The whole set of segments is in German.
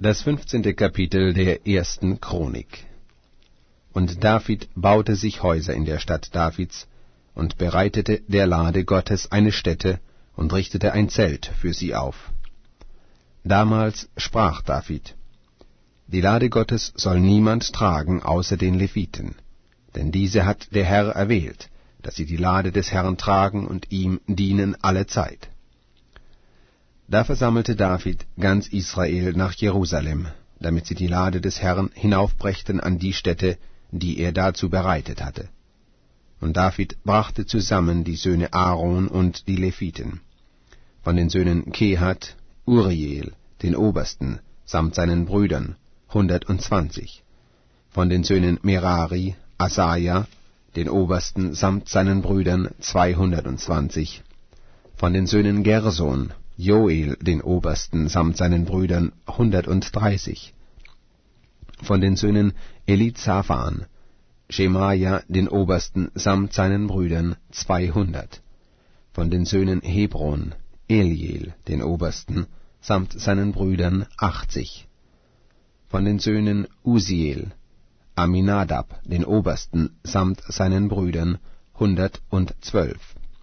Das 15. Kapitel der 1. Chronik. Und David baute sich Häuser in der Stadt Davids und bereitete der Lade Gottes eine Stätte und richtete ein Zelt für sie auf. Damals sprach David: Die Lade Gottes soll niemand tragen außer den Leviten, denn diese hat der Herr erwählt, dass sie die Lade des Herrn tragen und ihm dienen alle Zeit. Da versammelte David ganz Israel nach Jerusalem, damit sie die Lade des Herrn hinaufbrächten an die Stätte, die er dazu bereitet hatte. Und David brachte zusammen die Söhne Aaron und die Leviten. Von den Söhnen Kehat, Uriel, den Obersten, samt seinen Brüdern, 120. Von den Söhnen Merari, Asaja, den Obersten, samt seinen Brüdern, 220. Von den Söhnen Gerson, Joel, den Obersten, samt seinen Brüdern, 130. Von den Söhnen Elizaphan, Schemaja, den Obersten, samt seinen Brüdern, 200. Von den Söhnen Hebron, Eliel, den Obersten, samt seinen Brüdern, 80. Von den Söhnen Usiel, Aminadab, den Obersten, samt seinen Brüdern, 112.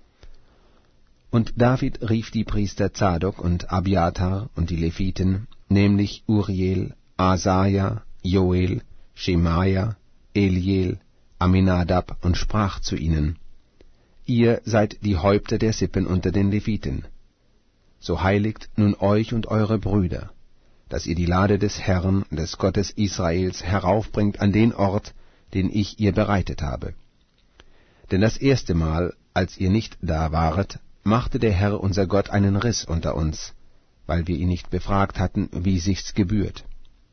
Und David rief die Priester Zadok und Abiathar und die Leviten, nämlich Uriel, Asaja, Joel, Schemaja, Eliel, Aminadab, und sprach zu ihnen: Ihr seid die Häupter der Sippen unter den Leviten. So heiligt nun euch und eure Brüder, dass ihr die Lade des Herrn, des Gottes Israels, heraufbringt an den Ort, den ich ihr bereitet habe. Denn das erste Mal, als ihr nicht da waret, machte der Herr unser Gott einen Riss unter uns, weil wir ihn nicht befragt hatten, wie sich's gebührt.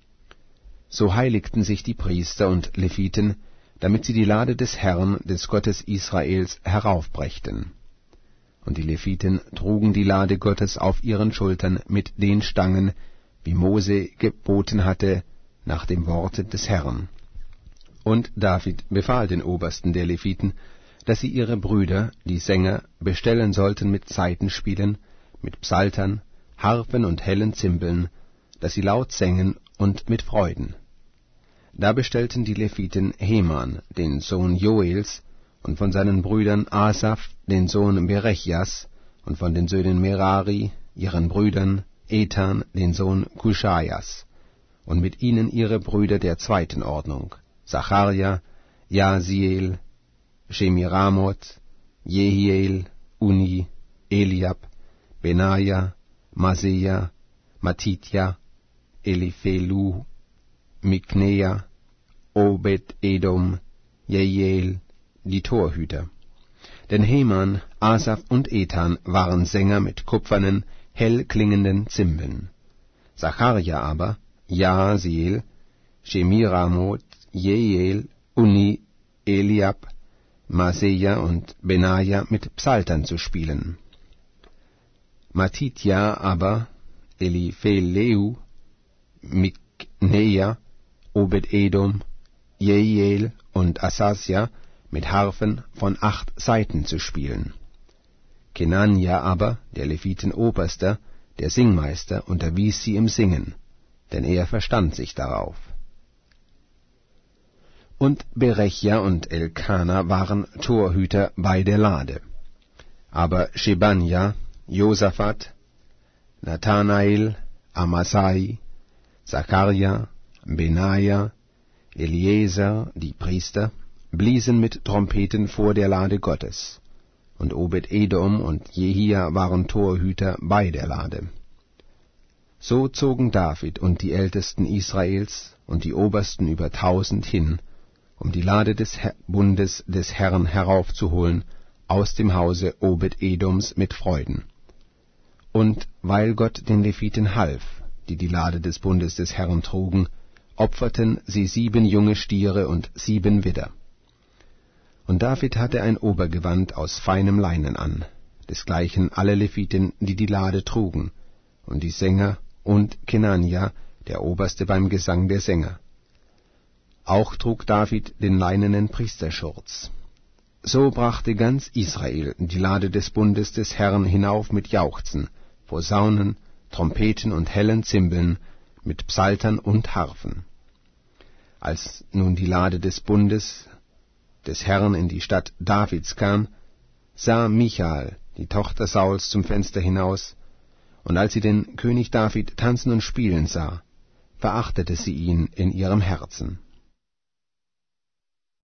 So heiligten sich die Priester und Leviten, damit sie die Lade des Herrn, des Gottes Israels, heraufbrächten. Und die Leviten trugen die Lade Gottes auf ihren Schultern mit den Stangen, wie Mose geboten hatte, nach dem Worte des Herrn. Und David befahl den Obersten der Leviten, dass sie ihre Brüder, die Sänger, bestellen sollten mit Saitenspielen, mit Psaltern, Harfen und hellen Zimbeln, dass sie laut sängen und mit Freuden. Da bestellten die Leviten Heman, den Sohn Joels, und von seinen Brüdern Asaph, den Sohn Berechias, und von den Söhnen Merari, ihren Brüdern, Ethan, den Sohn Kuschajas, und mit ihnen ihre Brüder der zweiten Ordnung, Zacharja, Jaasiel, Shemiramoth, Jehiel, Uni, Eliab, Benaja, Maseja, Matitja, Eliphelu, Mikneja, Obed-Edom, Jehiel, die Torhüter. Denn Heman, Asaph und Ethan waren Sänger mit kupfernen, hell klingenden Zimbeln. Zacharja aber, Jaasiel, Shemiramoth, Jehiel, Uni, Eliab, Maseja und Benaja mit Psaltern zu spielen. Matitja aber, Elipheleu, Mikneja, Obed-Edom, Jehiel und Asasja mit Harfen von 8 Saiten zu spielen. Kenania aber, der Leviten Oberster, der Singmeister, unterwies sie im Singen, denn er verstand sich darauf. Und Berechja und Elkana waren Torhüter bei der Lade. Aber Shebanja, Josaphat, Nathanael, Amasai, Zacharja, Benaja, Eliezer, die Priester, bliesen mit Trompeten vor der Lade Gottes, und Obed-Edom und Jehia waren Torhüter bei der Lade. So zogen David und die Ältesten Israels und die Obersten über 1000 hin, um die Lade des Bundes des Herrn heraufzuholen aus dem Hause Obed-Edoms mit Freuden. Und weil Gott den Leviten half, die die Lade des Bundes des Herrn trugen, opferten sie 7 junge Stiere und 7 Widder. Und David hatte ein Obergewand aus feinem Leinen an, desgleichen alle Leviten, die die Lade trugen, und die Sänger und Kenania, der Oberste beim Gesang der Sänger. Auch trug David den leinenen Priesterschurz. So brachte ganz Israel die Lade des Bundes des Herrn hinauf mit Jauchzen, Posaunen, Trompeten und hellen Zimbeln, mit Psaltern und Harfen. Als nun die Lade des Bundes des Herrn in die Stadt Davids kam, sah Michal, die Tochter Sauls, zum Fenster hinaus, und als sie den König David tanzen und spielen sah, verachtete sie ihn in ihrem Herzen.